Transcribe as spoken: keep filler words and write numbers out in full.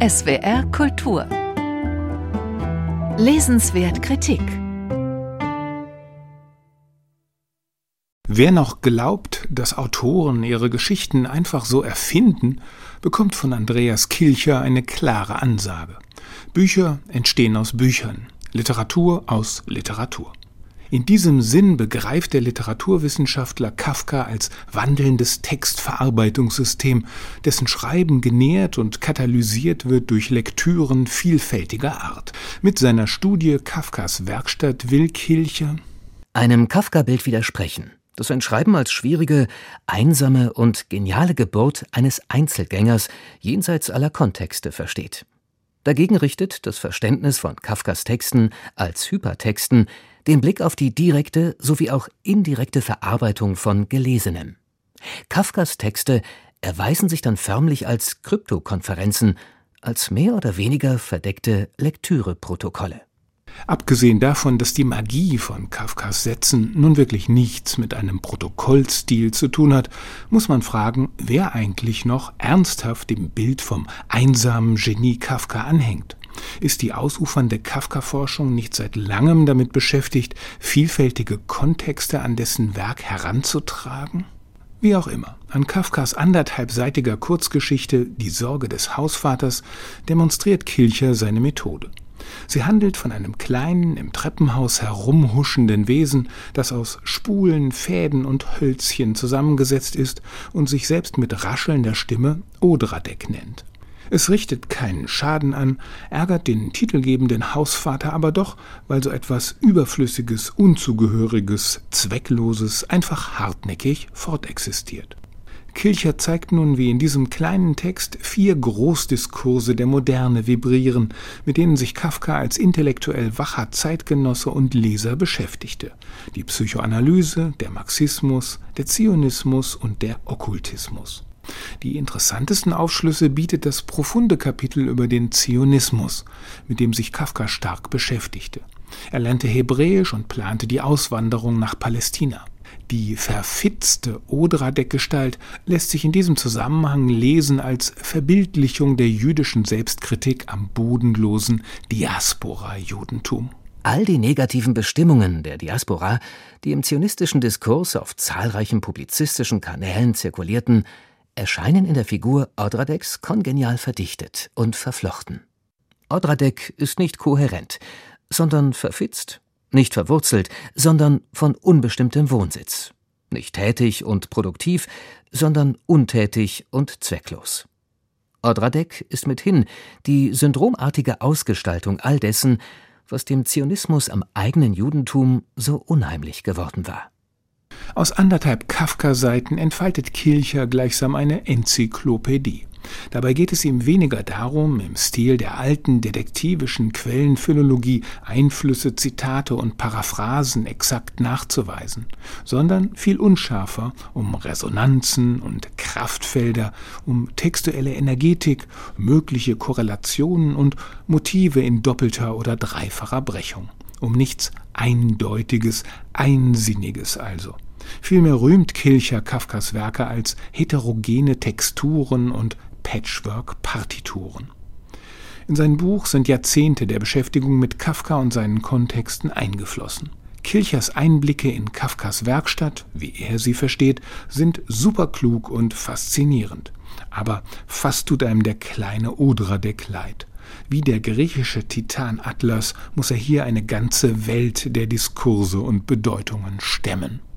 S W R Kultur. Lesenswert Kritik. Wer noch glaubt, dass Autoren ihre Geschichten einfach so erfinden, bekommt von Andreas Kilcher eine klare Ansage. Bücher entstehen aus Büchern, Literatur aus Literatur. In diesem Sinn begreift der Literaturwissenschaftler Kafka als wandelndes Textverarbeitungssystem, dessen Schreiben genährt und katalysiert wird durch Lektüren vielfältiger Art. Mit seiner Studie Kafkas Werkstatt will Kilcher einem Kafka-Bild widersprechen, das ein Schreiben als schwierige, einsame und geniale Geburt eines Einzelgängers jenseits aller Kontexte versteht. Dagegen richtet das Verständnis von Kafkas Texten als Hypertexten den Blick auf die direkte sowie auch indirekte Verarbeitung von Gelesenem. Kafkas Texte erweisen sich dann förmlich als Kryptokonferenzen, als mehr oder weniger verdeckte Lektüreprotokolle. Abgesehen davon, dass die Magie von Kafkas Sätzen nun wirklich nichts mit einem Protokollstil zu tun hat, muss man fragen, wer eigentlich noch ernsthaft dem Bild vom einsamen Genie Kafka anhängt. Ist die ausufernde Kafka-Forschung nicht seit langem damit beschäftigt, vielfältige Kontexte an dessen Werk heranzutragen? Wie auch immer, an Kafkas anderthalbseitiger Kurzgeschichte »Die Sorge des Hausvaters« demonstriert Kilcher seine Methode. Sie handelt von einem kleinen, im Treppenhaus herumhuschenden Wesen, das aus Spulen, Fäden und Hölzchen zusammengesetzt ist und sich selbst mit raschelnder Stimme Odradek nennt. Es richtet keinen Schaden an, ärgert den titelgebenden Hausvater aber doch, weil so etwas Überflüssiges, Unzugehöriges, Zweckloses einfach hartnäckig fortexistiert. Kilcher zeigt nun, wie in diesem kleinen Text vier Großdiskurse der Moderne vibrieren, mit denen sich Kafka als intellektuell wacher Zeitgenosse und Leser beschäftigte. Die Psychoanalyse, der Marxismus, der Zionismus und der Okkultismus. Die interessantesten Aufschlüsse bietet das profunde Kapitel über den Zionismus, mit dem sich Kafka stark beschäftigte. Er lernte Hebräisch und plante die Auswanderung nach Palästina. Die verfitzte Odradek-Gestalt lässt sich in diesem Zusammenhang lesen als Verbildlichung der jüdischen Selbstkritik am bodenlosen Diaspora-Judentum. All die negativen Bestimmungen der Diaspora, die im zionistischen Diskurs auf zahlreichen publizistischen Kanälen zirkulierten, erscheinen in der Figur Odradeks kongenial verdichtet und verflochten. Odradek ist nicht kohärent, sondern verfitzt. Nicht verwurzelt, sondern von unbestimmtem Wohnsitz. Nicht tätig und produktiv, sondern untätig und zwecklos. Odradek ist mithin die syndromartige Ausgestaltung all dessen, was dem Zionismus am eigenen Judentum so unheimlich geworden war. Aus anderthalb Kafka-Seiten entfaltet Kilcher gleichsam eine Enzyklopädie. Dabei geht es ihm weniger darum, im Stil der alten detektivischen Quellenphilologie Einflüsse, Zitate und Paraphrasen exakt nachzuweisen, sondern viel unscharfer um Resonanzen und Kraftfelder, um textuelle Energetik, mögliche Korrelationen und Motive in doppelter oder dreifacher Brechung. Um nichts Eindeutiges, Einsinniges also. Vielmehr rühmt Kilcher Kafkas Werke als heterogene Texturen und Patchwork-Partituren. In sein Buch sind Jahrzehnte der Beschäftigung mit Kafka und seinen Kontexten eingeflossen. Kilchers Einblicke in Kafkas Werkstatt, wie er sie versteht, sind superklug und faszinierend. Aber fast tut einem der kleine Odradek leid. Wie der griechische Titan Atlas muss er hier eine ganze Welt der Diskurse und Bedeutungen stemmen.